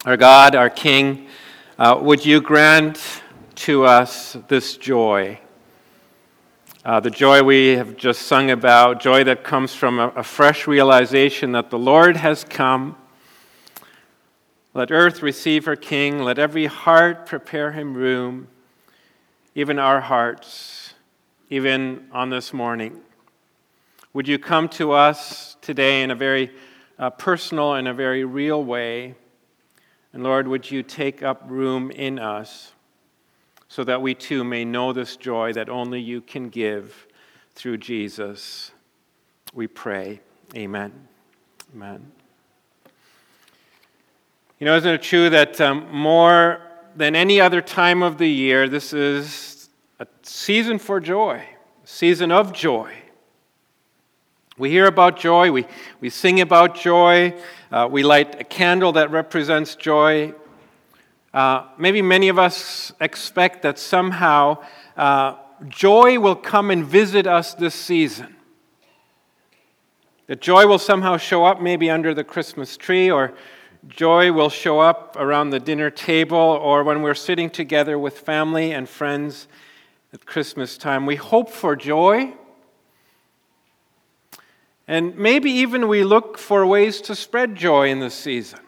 Our God, our King, would you grant to us this joy? The joy we have just sung about, joy that comes from a fresh realization that the Lord has come. Let earth receive her King. Let every heart prepare him room, even our hearts, even on this morning. Would you come to us today in a very personal and a very real way? And Lord, would you take up room in us so that we too may know this joy that only you can give through Jesus. We pray. Amen. Amen. You know, isn't it true that more than any other time of the year, this is a season for joy, a season of joy. We hear about joy, we sing about joy, we light a candle that represents joy. Maybe many of us expect that somehow joy will come and visit us this season. That joy will somehow show up maybe under the Christmas tree, or joy will show up around the dinner table, or when we're sitting together with family and friends at Christmas time. We hope for joy. And maybe even we look for ways to spread joy in this season.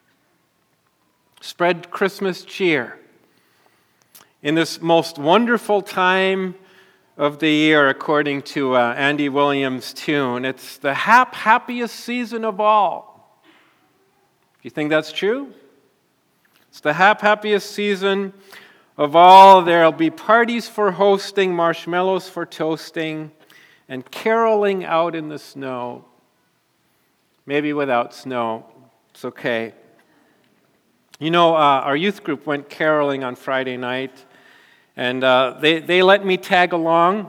Spread Christmas cheer. In this most wonderful time of the year, according to Andy Williams' tune, it's the happiest season of all. Do you think that's true? It's the happiest season of all. There'll be parties for hosting, marshmallows for toasting, and caroling out in the snow. Maybe without snow. It's okay. You know, our youth group went caroling on Friday night, and they let me tag along.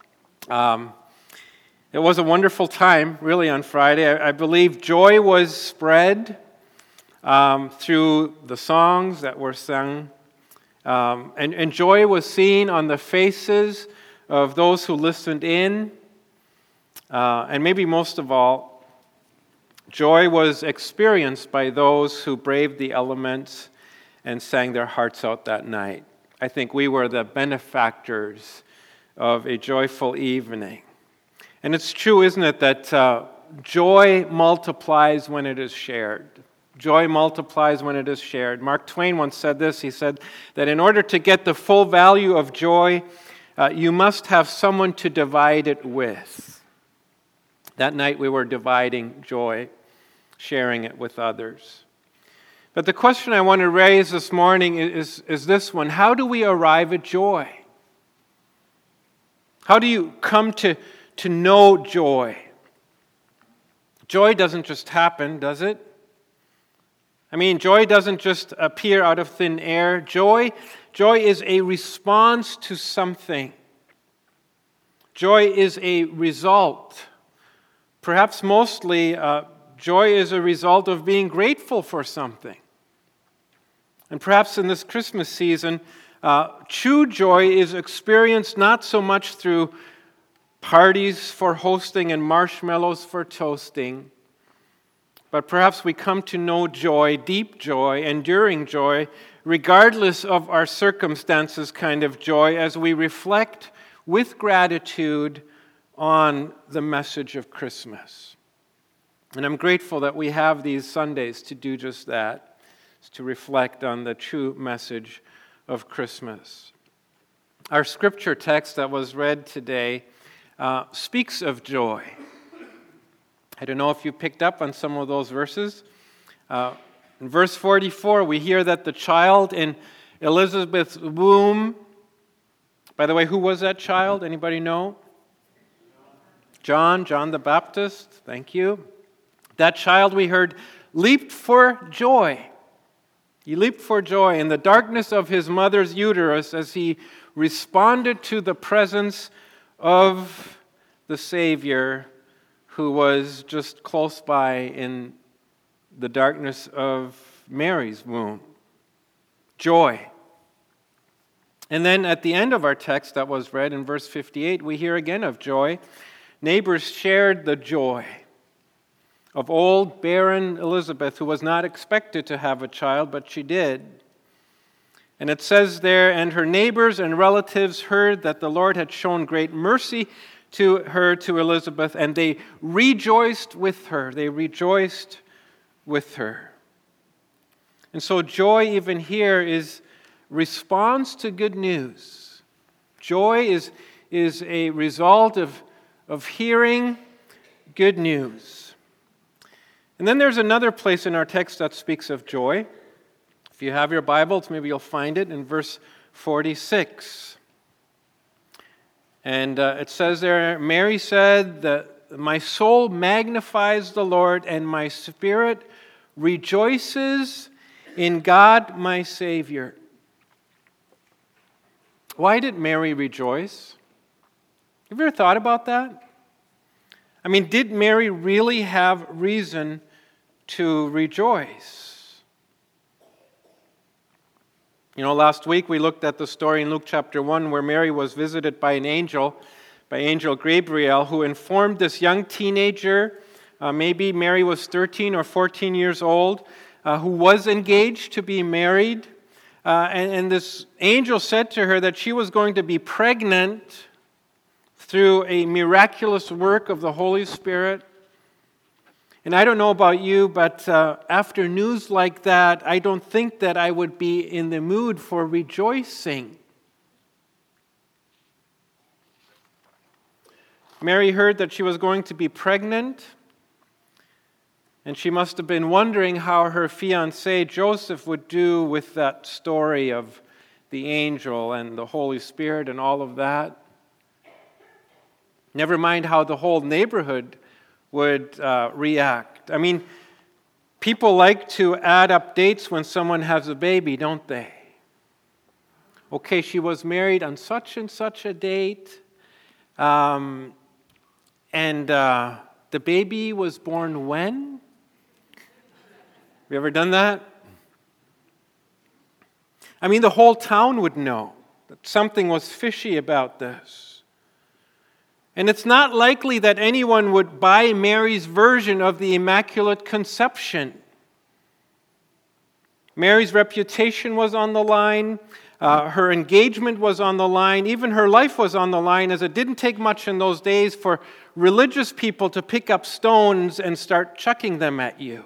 It was a wonderful time, really, on Friday. I believe joy was spread through the songs that were sung, and joy was seen on the faces of those who listened in. And maybe most of all, joy was experienced by those who braved the elements and sang their hearts out that night. I think we were the benefactors of a joyful evening. And it's true, isn't it, that joy multiplies when it is shared. Joy multiplies when it is shared. Mark Twain once said this. He said that in order to get the full value of joy, you must have someone to divide it with. That night we were dividing joy, sharing it with others. But the question I want to raise this morning is this one. How do we arrive at joy? How do you come to know joy? Joy doesn't just happen, does it? I mean, joy doesn't just appear out of thin air. Joy is a response to something. Joy is a result. Perhaps mostly, joy is a result of being grateful for something. And perhaps in this Christmas season, true joy is experienced not so much through parties for hosting and marshmallows for toasting, but perhaps we come to know joy, deep joy, enduring joy, regardless of our circumstances kind of joy, as we reflect with gratitude on the message of Christmas. And I'm grateful that we have these Sundays to do just that, to reflect on the true message of Christmas. Our scripture text that was read today speaks of joy. I don't know if you picked up on some of those verses. In verse 44, we hear that the child in Elizabeth's womb, by the way, who was that child? Anybody know? John the Baptist, thank you. That child, we heard, leaped for joy. He leaped for joy in the darkness of his mother's uterus as he responded to the presence of the Savior who was just close by in the darkness of Mary's womb. Joy. And then at the end of our text that was read in verse 58, we hear again of joy. Neighbors shared the joy of old, barren Elizabeth, who was not expected to have a child, but she did. And it says there, and her neighbors and relatives heard that the Lord had shown great mercy to Elizabeth, and they rejoiced with her. They rejoiced with her. And so joy even here is response to good news. Joy is a result of hearing good news. And then there's another place in our text that speaks of joy. If you have your Bibles, maybe you'll find it in verse 46. And it says there, Mary said that my soul magnifies the Lord, and my spirit rejoices in God my Savior. Why did Mary rejoice? Have you ever thought about that? I mean, did Mary really have reason to rejoice? You know, last week we looked at the story in Luke chapter 1 where Mary was visited by angel Gabriel, who informed this young teenager, maybe Mary was 13 or 14 years old, who was engaged to be married. And this angel said to her that she was going to be pregnant through a miraculous work of the Holy Spirit. And I don't know about you, but after news like that, I don't think that I would be in the mood for rejoicing. Mary heard that she was going to be pregnant, and she must have been wondering how her fiancé Joseph would do with that story of the angel and the Holy Spirit and all of that. Never mind how the whole neighborhood would react. I mean, people like to add up dates when someone has a baby, don't they? Okay, she was married on such and such a date, and the baby was born when? Have you ever done that? I mean, the whole town would know that something was fishy about this. And it's not likely that anyone would buy Mary's version of the Immaculate Conception. Mary's reputation was on the line. Her engagement was on the line. Even her life was on the line, as it didn't take much in those days for religious people to pick up stones and start chucking them at you.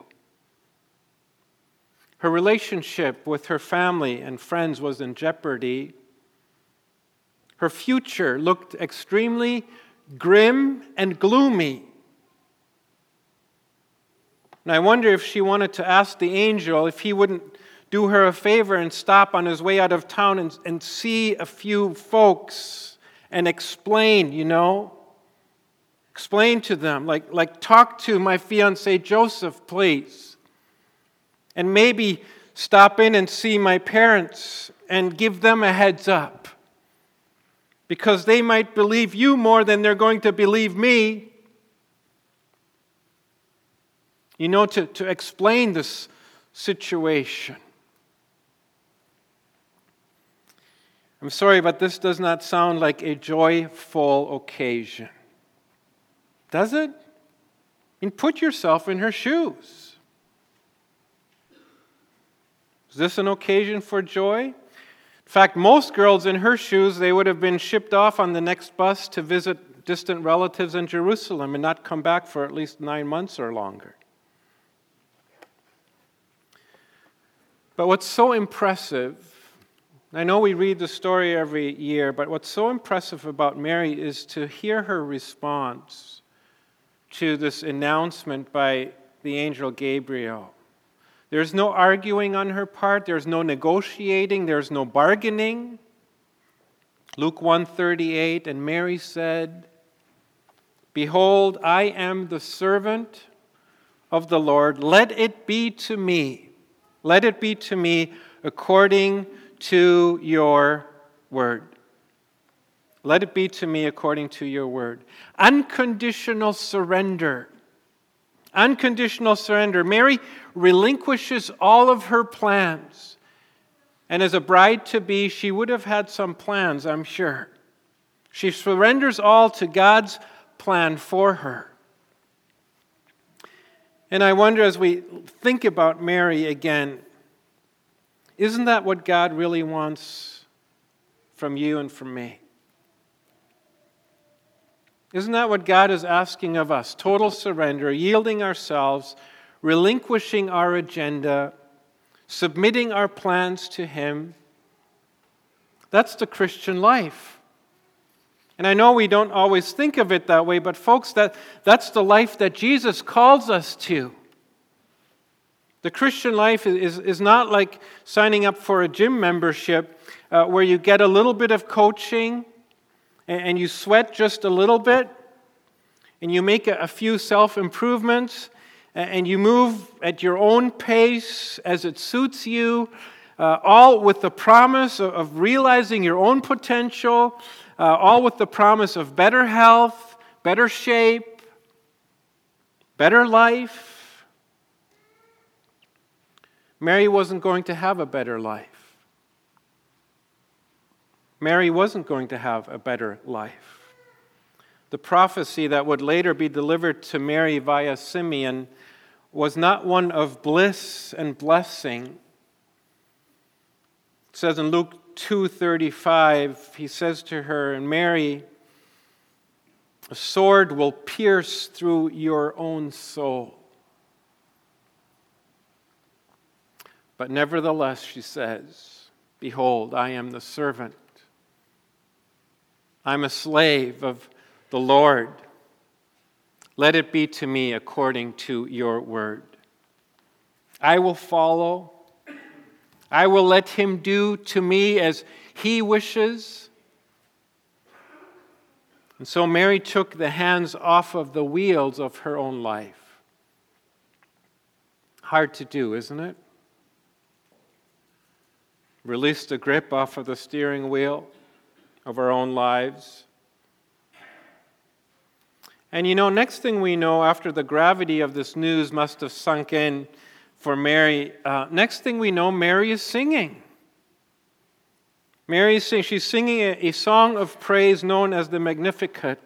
Her relationship with her family and friends was in jeopardy. Her future looked extremely grim and gloomy. And I wonder if she wanted to ask the angel if he wouldn't do her a favor and stop on his way out of town and see a few folks and explain, explain to them, like talk to my fiancé Joseph, please. And maybe stop in and see my parents and give them a heads up. Because they might believe you more than they're going to believe me. To explain this situation. I'm sorry, but this does not sound like a joyful occasion. Does it? Put yourself in her shoes. Is this an occasion for joy? In fact, most girls in her shoes, they would have been shipped off on the next bus to visit distant relatives in Jerusalem and not come back for at least 9 months or longer. But what's so impressive, I know we read the story every year, but what's so impressive about Mary is to hear her response to this announcement by the angel Gabriel. There's no arguing on her part. There's no negotiating. There's no bargaining. Luke 1:38, and Mary said, "Behold, I am the servant of the Lord. Let it be to me according to your word." Let it be to me according to your word. Unconditional surrender. Unconditional surrender. Mary relinquishes all of her plans. And as a bride-to-be, she would have had some plans, I'm sure. She surrenders all to God's plan for her. And I wonder, as we think about Mary again, isn't that what God really wants from you and from me? Isn't that what God is asking of us? Total surrender, yielding ourselves, relinquishing our agenda, submitting our plans to Him. That's the Christian life. And I know we don't always think of it that way, but folks, that's the life that Jesus calls us to. The Christian life is not like signing up for a gym membership where you get a little bit of coaching and you sweat just a little bit and you make a few self-improvements and you move at your own pace as it suits you, all with the promise of realizing your own potential, all with the promise of better health, better shape, better life. Mary wasn't going to have a better life. Mary wasn't going to have a better life. The prophecy that would later be delivered to Mary via Simeon was not one of bliss and blessing. It says in Luke 2:35, he says to her, "And Mary, a sword will pierce through your own soul. But nevertheless," she says, "behold, I am the servant. I'm a slave of the Lord. Let it be to me according to your word. I will follow. I will let him do to me as he wishes." And so Mary took the hands off of the wheels of her own life. Hard to do, isn't it? Release the grip off of the steering wheel of our own lives. And next thing we know, after the gravity of this news must have sunk in for Mary, next thing we know, Mary is singing. Mary is singing. She's singing a song of praise known as the Magnificat.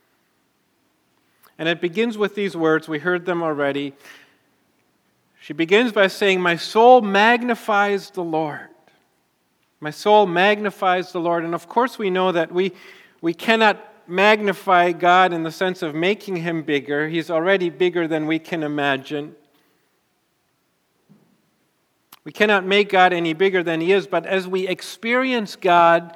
And it begins with these words. We heard them already. She begins by saying, "My soul magnifies the Lord. My soul magnifies the Lord." And of course we know that we cannot magnify God in the sense of making him bigger. He's already bigger than we can imagine. We cannot make God any bigger than he is, but as we experience God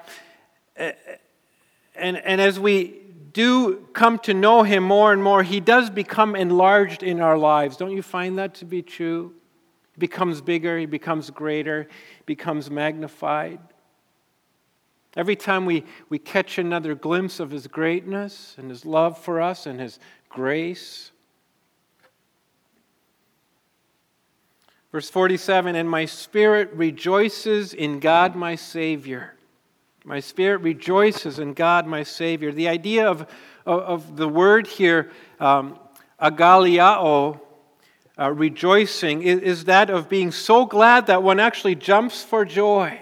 and as we do come to know him more and more, he does become enlarged in our lives. Don't you find that to be true? He becomes bigger, he becomes greater, becomes magnified. Every time we catch another glimpse of his greatness and his love for us and his grace. Verse 47, "And my spirit rejoices in God my Savior." My spirit rejoices in God my Savior. The idea of the word here, agaliao, rejoicing, is that of being so glad that one actually jumps for joy.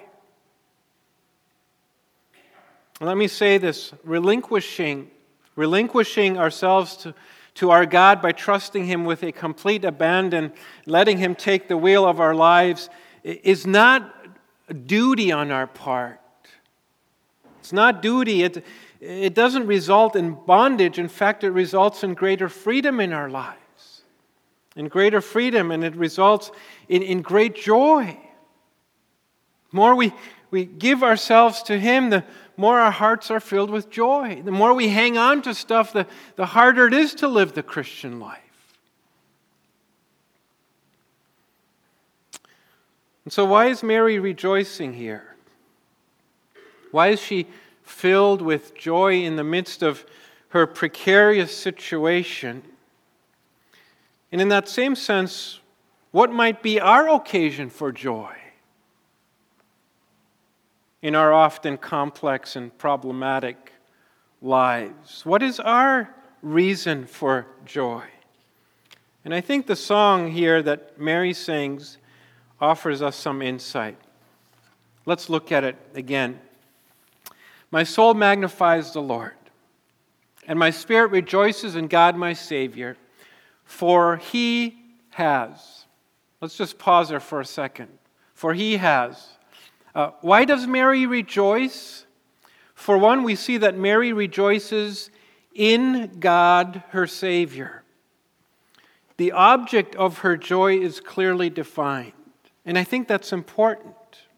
Let me say this, relinquishing ourselves to our God by trusting him with a complete abandon, letting him take the wheel of our lives, is not a duty on our part. It's not duty. It doesn't result in bondage. In fact, it results in greater freedom in our lives. In greater freedom, and it results in great joy. The more we give ourselves to him, the more our hearts are filled with joy. The more we hang on to stuff, the harder it is to live the Christian life. And so why is Mary rejoicing here? Why is she filled with joy in the midst of her precarious situation? And in that same sense, what might be our occasion for joy in our often complex and problematic lives? What is our reason for joy? And I think the song here that Mary sings offers us some insight. Let's look at it again. "My soul magnifies the Lord, and my spirit rejoices in God my Savior, for he has. Let's just pause there for a second. For he has. Why does Mary rejoice? For one, we see that Mary rejoices in God, her Savior. The object of her joy is clearly defined. And I think that's important.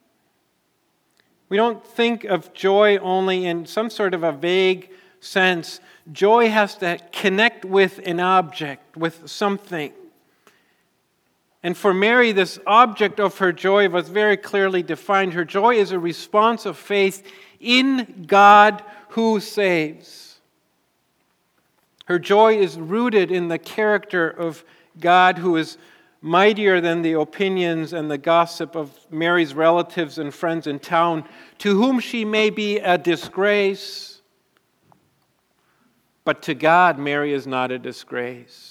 We don't think of joy only in some sort of a vague sense. Joy has to connect with an object, with something. And for Mary, this object of her joy was very clearly defined. Her joy is a response of faith in God who saves. Her joy is rooted in the character of God who is mightier than the opinions and the gossip of Mary's relatives and friends in town, to whom she may be a disgrace. But to God, Mary is not a disgrace.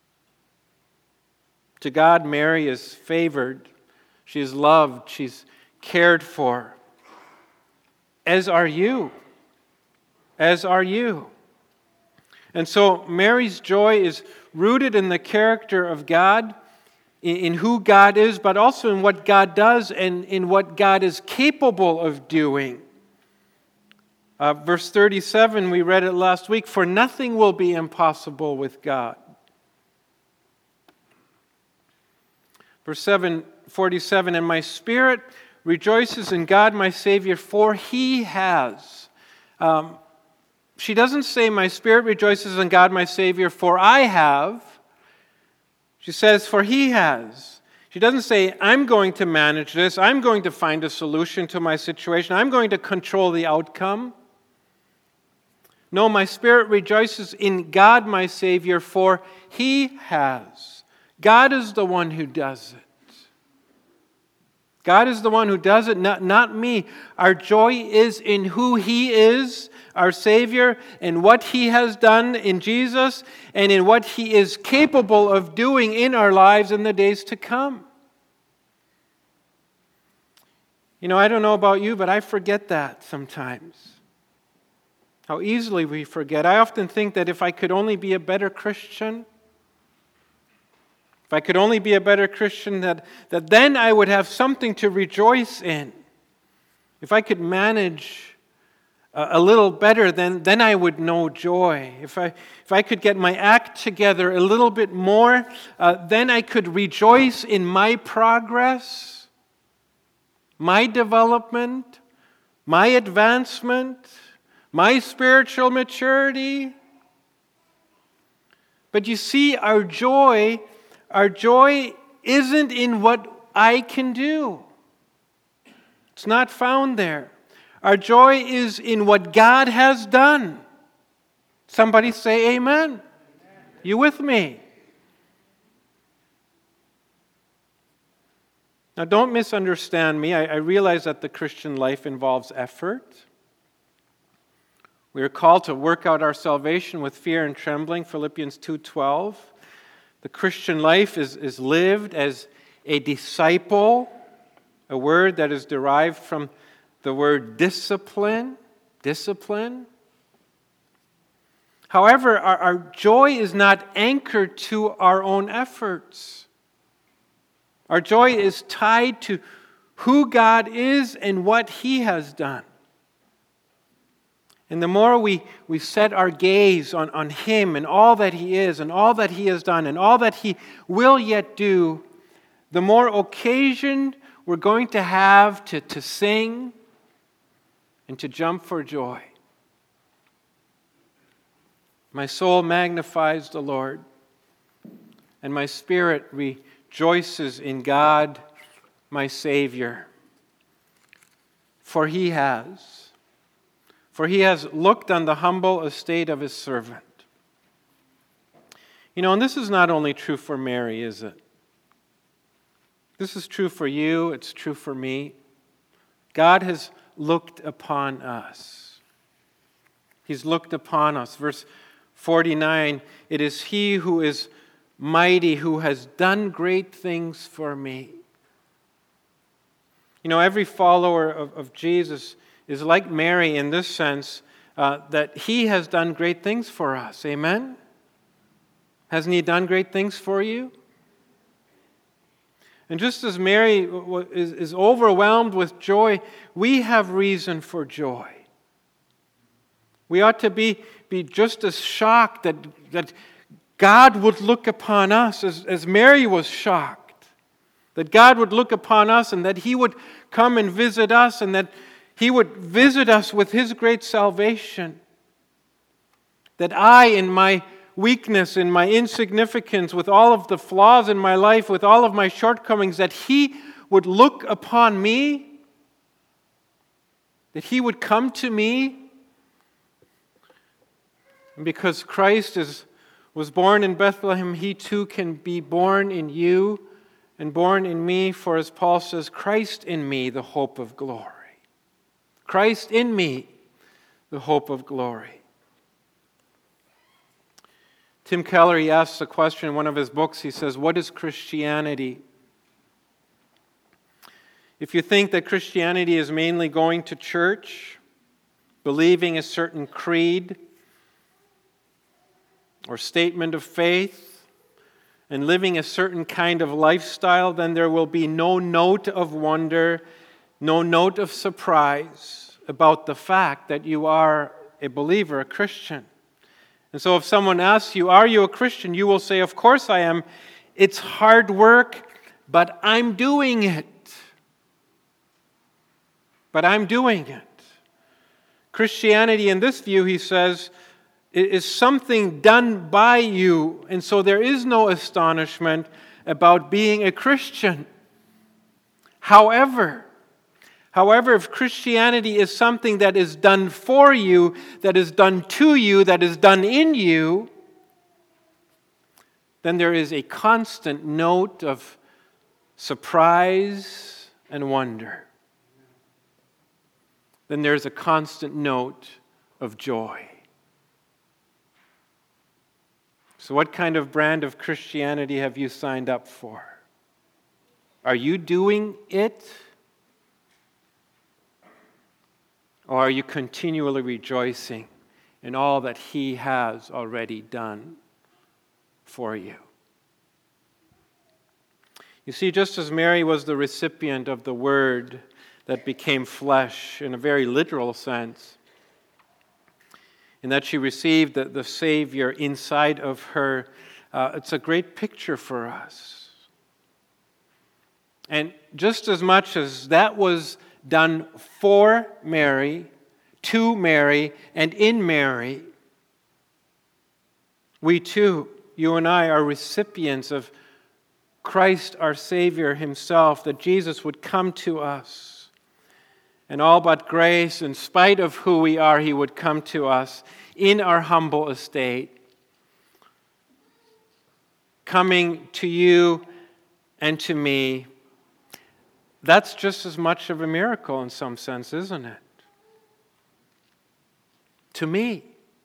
To God, Mary is favored. She is loved. She's cared for. As are you. As are you. And so Mary's joy is rooted in the character of God, in who God is, but also in what God does and in what God is capable of doing. Verse 37, we read it last week, for nothing will be impossible with God. Verse 47, and my spirit rejoices in God my Savior, for he has. She doesn't say, my spirit rejoices in God my Savior, for I have. She says, for he has. She doesn't say, I'm going to manage this. I'm going to find a solution to my situation. I'm going to control the outcome. No, my spirit rejoices in God my Savior, for he has. God is the one who does it. God is the one who does it, not me. Our joy is in who he is, our Savior, and what he has done in Jesus, and in what he is capable of doing in our lives in the days to come. You know, I don't know about you, but I forget that sometimes. How easily we forget. I often think that if I could only be a better Christian, if I could only be a better Christian, that then I would have something to rejoice in. If I could manage a little better, then I would know joy. If I could get my act together a little bit more, then I could rejoice in my progress, my development, my advancement, my spiritual maturity. But you see, our joy isn't in what I can do. It's not found there. Our joy is in what God has done. Somebody say amen. Amen. You with me? Now don't misunderstand me. I realize that the Christian life involves effort. We are called to work out our salvation with fear and trembling, Philippians 2:12. The Christian life is lived as a disciple, a word that is derived from the word discipline. Discipline. However, our joy is not anchored to our own efforts. Our joy is tied to who God is and what he has done. And the more we set our gaze on him and all that he is and all that he has done and all that he will yet do, the more occasion we're going to have to sing and to jump for joy. My soul magnifies the Lord, and my spirit rejoices in God, my Savior. For he has looked on the humble estate of his servant. You know, and this is not only true for Mary, is it? This is true for you, it's true for me. God has looked upon us. He's looked upon us. Verse 49, it is he who is mighty, who has done great things for me. You know, every follower of Jesus is like Mary in this sense, that he has done great things for us. Amen? Hasn't he done great things for you? And just as Mary is overwhelmed with joy, we have reason for joy. We ought to be just as shocked that God would look upon us as Mary was shocked. That God would look upon us and that He would come and visit us and that He would visit us with His great salvation. That I, in my weakness, in my insignificance, with all of the flaws in my life, with all of my shortcomings, that He would look upon me, that He would come to me. And because Christ was born in Bethlehem, He too can be born in you and born in me, for as Paul says, Christ in me, the hope of glory. Christ in me, the hope of glory. Tim Keller, he asks a question in one of his books. He says, what is Christianity? If you think that Christianity is mainly going to church, believing a certain creed or statement of faith, and living a certain kind of lifestyle, then there will be no note of wonder, no note of surprise about the fact that you are a believer, a Christian. And so if someone asks you, are you a Christian? You will say, of course I am. It's hard work, but I'm doing it. But I'm doing it. Christianity, in this view, he says, is something done by you. And so there is no astonishment about being a Christian. However, if Christianity is something that is done for you, that is done to you, that is done in you, then there is a constant note of surprise and wonder. Then there's a constant note of joy. So what kind of brand of Christianity have you signed up for? Are you doing it? Or are you continually rejoicing in all that He has already done for you? You see, just as Mary was the recipient of the Word that became flesh in a very literal sense, in that she received the Savior inside of her, it's a great picture for us. And just as much as that was done for Mary, to Mary, and in Mary, we too, you and I, are recipients of Christ our Savior Himself, that Jesus would come to us. And all but grace, in spite of who we are, He would come to us in our humble estate, coming to you and to me. That's just as much of a miracle in some sense, isn't it? To me.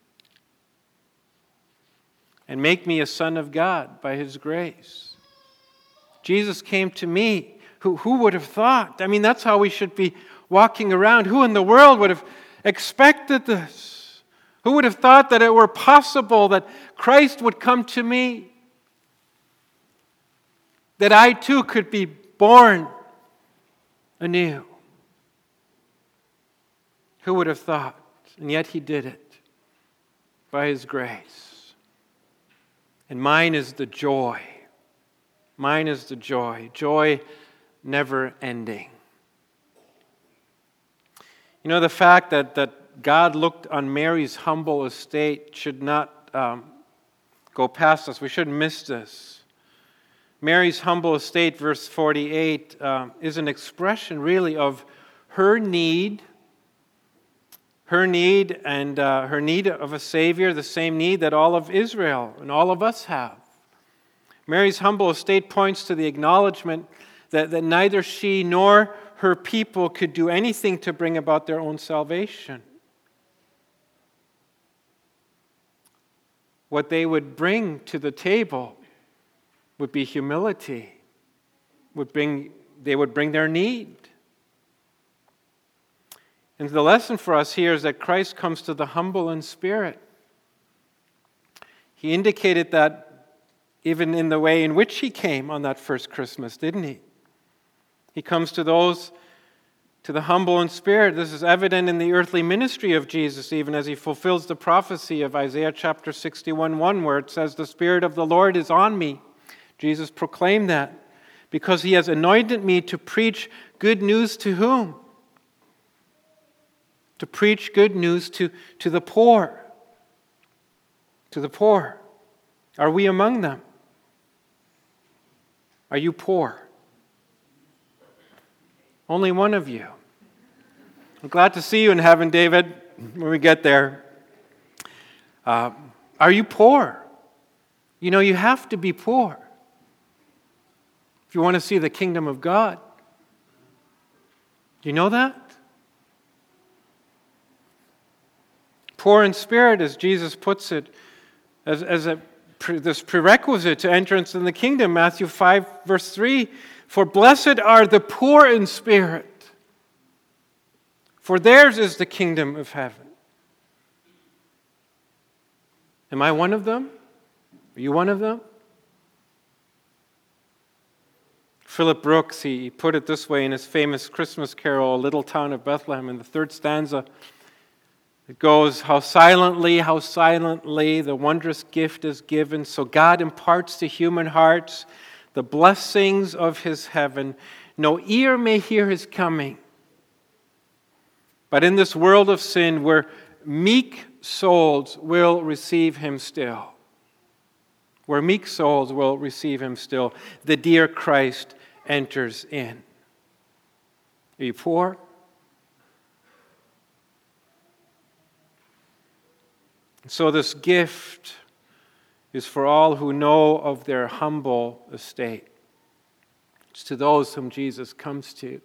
And make me a son of God by His grace. Jesus came to me. Who would have thought? I mean, that's how we should be walking around. Who in the world would have expected this? Who would have thought that it were possible that Christ would come to me? That I too could be born anew. Who would have thought? And yet He did it by His grace. And mine is the joy. Mine is the joy. Joy never ending. You know, the fact that God looked on Mary's humble estate should not go past us. We shouldn't miss this. Mary's humble estate, verse 48, is an expression really of her need and her need of a Savior, the same need that all of Israel and all of us have. Mary's humble estate points to the acknowledgement that neither she nor her people could do anything to bring about their own salvation. What they would bring to the table would be humility. They would bring their need. And the lesson for us here is that Christ comes to the humble in spirit. He indicated that even in the way in which He came on that first Christmas, didn't He? He comes to those, to the humble in spirit. This is evident in the earthly ministry of Jesus, even as he fulfills the prophecy of Isaiah chapter 61:1, where it says, "The Spirit of the Lord is on me." Jesus proclaimed that because he has anointed me to preach good news to whom? To preach good news to the poor. To the poor. Are we among them? Are you poor? Only one of you. I'm glad to see you in heaven, David, when we get there. Are you poor? You know, you have to be poor if you want to see the kingdom of God. Do you know that? Poor in spirit, as Jesus puts it, as this prerequisite to entrance in the kingdom. Matthew 5, verse 3, "For blessed are the poor in spirit, for theirs is the kingdom of heaven." Am I one of them? Are you one of them? Philip Brooks, he put it this way in his famous Christmas carol, "A Little Town of Bethlehem," in the third stanza. It goes, how silently, the wondrous gift is given, so God imparts to human hearts the blessings of his heaven. No ear may hear his coming, but in this world of sin, where meek souls will receive him still, where meek souls will receive him still, the dear Christ enters in. Are you poor? So this gift is for all who know of their humble estate. It's to those whom Jesus comes to.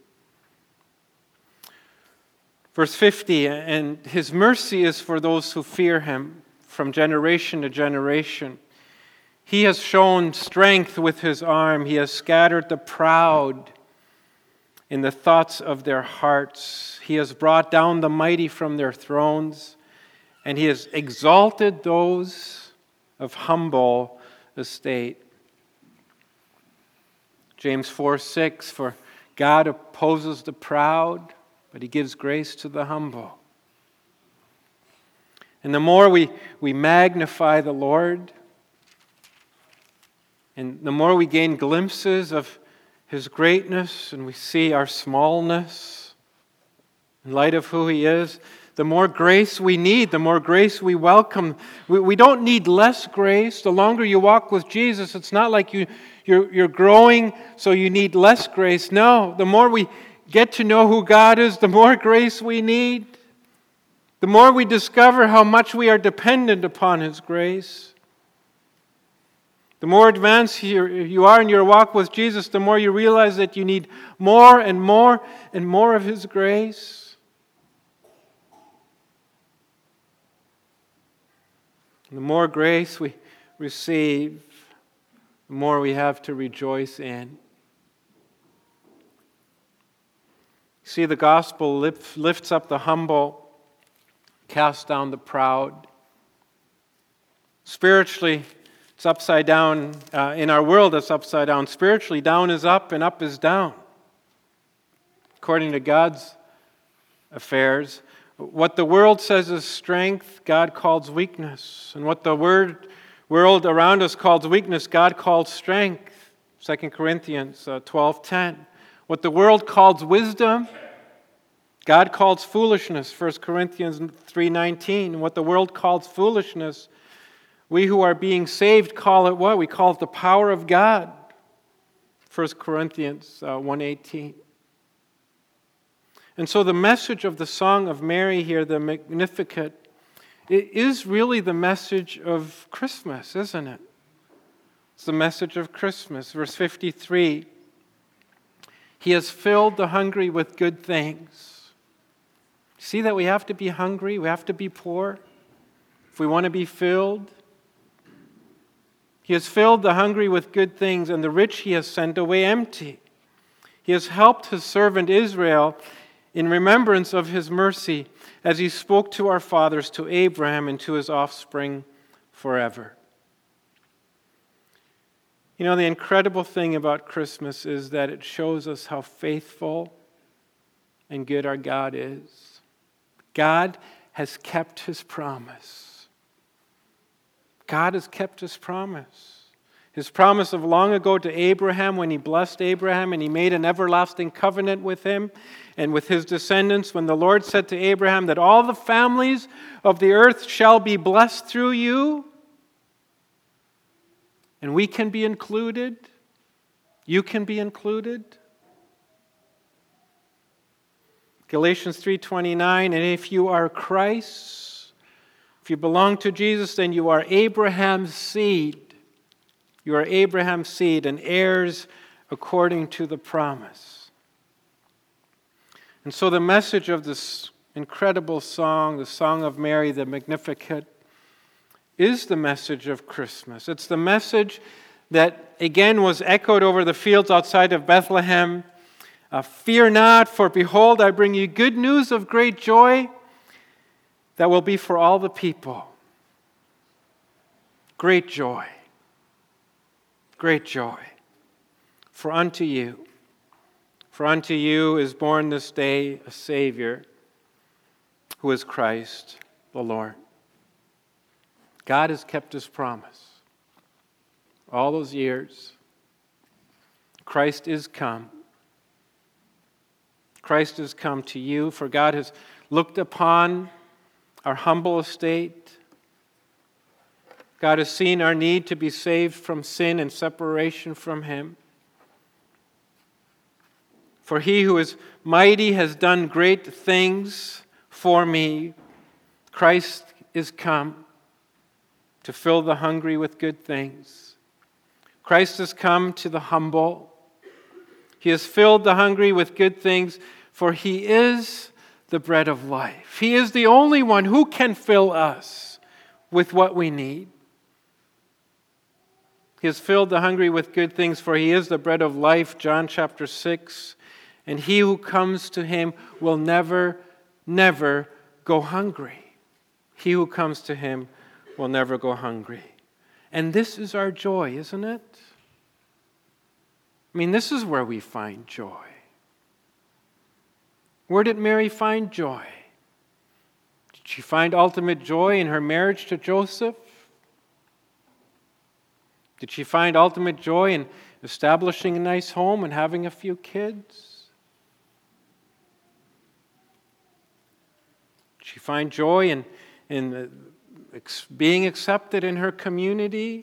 Verse 50, "And his mercy is for those who fear him from generation to generation. He has shown strength with his arm. He has scattered the proud in the thoughts of their hearts. He has brought down the mighty from their thrones, and he has exalted those of humble estate." James 4:6, "For God opposes the proud, but he gives grace to the humble." And the more we magnify the Lord, and the more we gain glimpses of his greatness, and we see our smallness in light of who he is, the more grace we need, the more grace we welcome. We don't need less grace. The longer you walk with Jesus, it's not like you're growing, so you need less grace. No, the more we get to know who God is, the more grace we need. The more we discover how much we are dependent upon his grace. The more advanced you are in your walk with Jesus, the more you realize that you need more and more and more of his grace. The more grace we receive, the more we have to rejoice in. See, the gospel lifts up the humble, casts down the proud. Spiritually, it's upside down. In our world, it's upside down. Spiritually, down is up and up is down. According to God's affairs, what the world says is strength, God calls weakness. And what the world around us calls weakness, God calls strength. 2 Corinthians 12:10. What the world calls wisdom, God calls foolishness. 1 Corinthians 3:19. What the world calls foolishness, we who are being saved call it what? We call it the power of God. 1 Corinthians 1:18. And so the message of the Song of Mary here, the Magnificat, it is really the message of Christmas, isn't it? It's the message of Christmas. Verse 53, "He has filled the hungry with good things." See that we have to be hungry, we have to be poor if we want to be filled. "He has filled the hungry with good things, and the rich he has sent away empty. He has helped his servant Israel in remembrance of his mercy, as he spoke to our fathers, to Abraham and to his offspring forever." You know, the incredible thing about Christmas is that it shows us how faithful and good our God is. God has kept His promise. God has kept His promise. His promise of long ago to Abraham when He blessed Abraham and He made an everlasting covenant with him and with his descendants, when the Lord said to Abraham that all the families of the earth shall be blessed through you, and we can be included. You can be included. Galatians 3:29, and if you are Christ, if you belong to Jesus, then you are Abraham's seed. You are Abraham's seed and heirs according to the promise. And so the message of this incredible song, the Song of Mary, the Magnificat, is the message of Christmas. It's the message that again was echoed over the fields outside of Bethlehem. Fear not, for behold, I bring you good news of great joy that will be for all the people. Great joy. Great joy. For unto you is born this day a Savior, who is Christ the Lord. God has kept His promise. All those years, Christ is come. Christ has come to you, for God has looked upon our humble estate. God has seen our need to be saved from sin and separation from Him. For He who is mighty has done great things for me. Christ is come to fill the hungry with good things. Christ has come to the humble. He has filled the hungry with good things, for He is the bread of life. He is the only one who can fill us with what we need. He has filled the hungry with good things, for He is the bread of life, John chapter 6. And he who comes to Him will never, never go hungry. He who comes to Him will never go hungry. And this is our joy, isn't it? I mean, this is where we find joy. Where did Mary find joy? Did she find ultimate joy in her marriage to Joseph? Did she find ultimate joy in establishing a nice home and having a few kids? Did she find joy in being accepted in her community?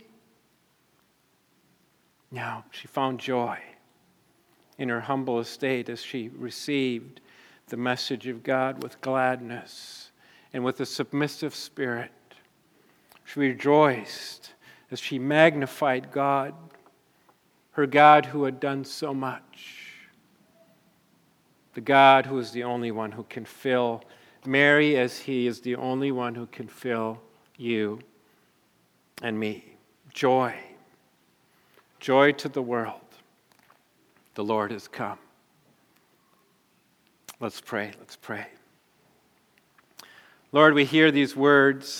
No, she found joy in her humble estate as she received the message of God with gladness and with a submissive spirit. She rejoiced as she magnified God, her God who had done so much, the God who is the only one who can fill Mary as He is the only one who can fill you and me. Joy. Joy to the world. The Lord has come. Let's pray. Let's pray. Lord, we hear these words.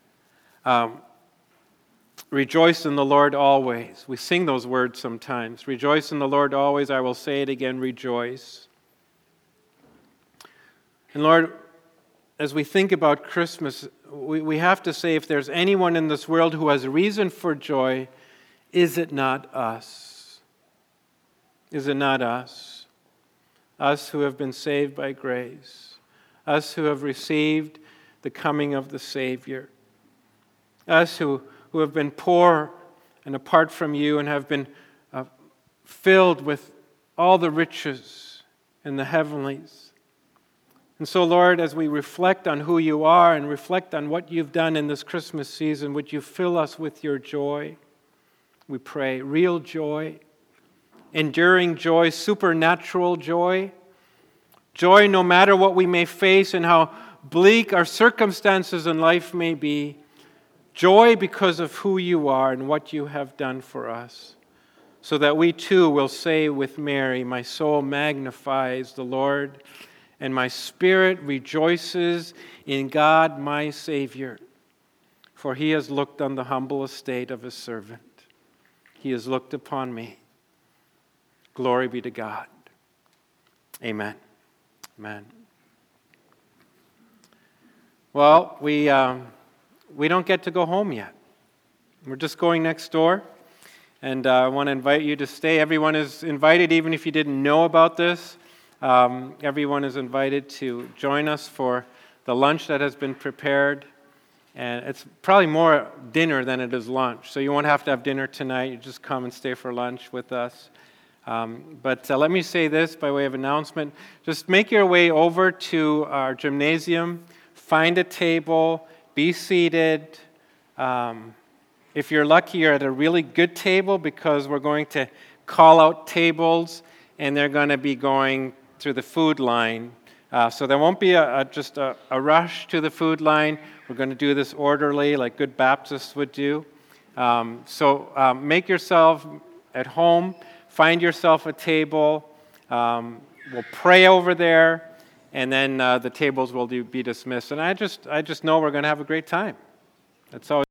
Rejoice in the Lord always. We sing those words sometimes. Rejoice in the Lord always. I will say it again, rejoice. And Lord, as we think about Christmas, we have to say, if there's anyone in this world who has reason for joy, is it not us? Is it not us? Us who have been saved by grace. Us who have received the coming of the Savior. Us who have been poor and apart from you and have been filled with all the riches in the heavenlies. And so, Lord, as we reflect on who you are and reflect on what you've done in this Christmas season, would you fill us with your joy? We pray, real joy, enduring joy, supernatural joy, joy no matter what we may face and how bleak our circumstances in life may be, joy because of who you are and what you have done for us, so that we too will say with Mary, my soul magnifies the Lord, and my spirit rejoices in God my Savior, for He has looked on the humble estate of His servant. He has looked upon me. Glory be to God. Amen. Amen. Well, we don't get to go home yet. We're just going next door. And I want to invite you to stay. Everyone is invited, even if you didn't know about this. Everyone is invited to join us for the lunch that has been prepared. And it's probably more dinner than it is lunch. So you won't have to have dinner tonight. You just come and stay for lunch with us. But let me say this by way of announcement. Just make your way over to our gymnasium. Find a table. Be seated. If you're lucky, you're at a really good table because we're going to call out tables and they're going to be going through the food line. So there won't be just a rush to the food line. We're going to do this orderly like good Baptists would do. So make yourself at home. Find yourself a table. We'll pray over there. And then the tables will be dismissed. And I just know we're going to have a great time. That's all.